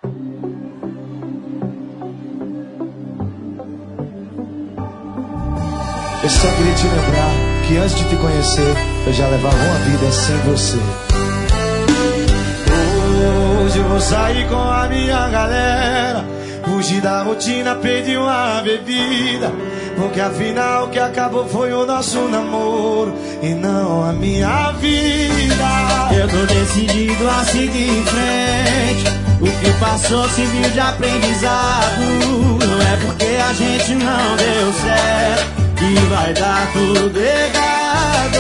Eu só queria te lembrar que antes de te conhecer, eu já levava uma vida sem você. Hoje eu vou sair com a minha galera, fugir da rotina, pedir uma bebida, porque afinal o que acabou foi o nosso namoro e não a minha vida. Eu tô decidido a seguir em frente, o que passou serviu de aprendizado. Não é porque a gente não deu certo que vai dar tudo errado.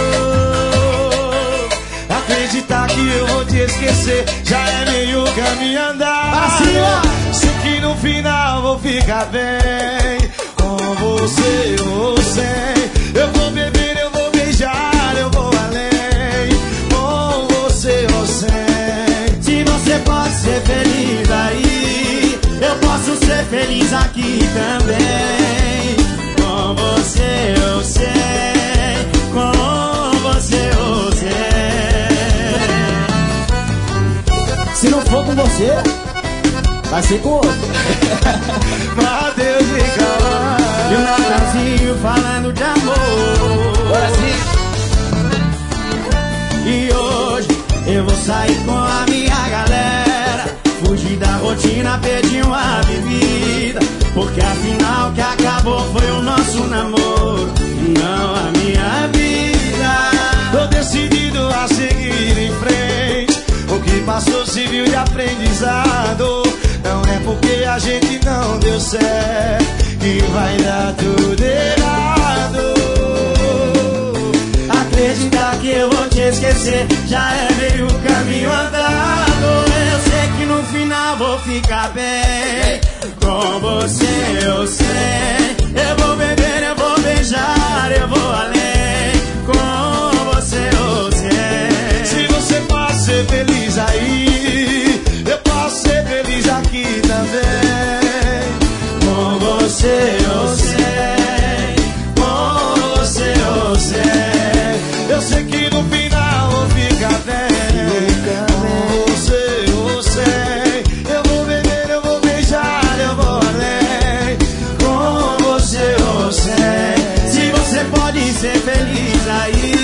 Acreditar que eu vou te esquecer já é meio caminho andado. Sei que no final vou ficar bem, com você ou sem. Eu vou beber, eu vou beijar, eu vou além, com você ou sem. Se você pode ser feliz aí, eu posso ser feliz aqui também. Com você eu sei, com você eu sei. Se não for com você, vai ser com outro. Mateus e Cauã E o Natalzinho falando de amor. Bora sim. E hoje eu vou sair com a minha galera, fugir da rotina, pedir uma bebida, porque afinal o que acabou foi o nosso namoro, não a minha vida. Tô decidido a seguir em frente, o que passou serviu de aprendizado. Não é porque a gente não deu certo que vai dar tudo errado. Acreditar que eu vou te esquecer já é meio caminho andado. Eu sei que no final vou ficar bem, com você eu sei. Eu vou beber, eu vou beijar, eu vou além, com você eu sei. Se você pode ser feliz aí, eu posso ser feliz aqui também. Com você eu sei, com você eu sei. Eu sei que no final vou ficar bem, com você eu sei. Eu vou beber, eu vou beijar, eu vou além, com você eu sei. Se você pode ser feliz aí,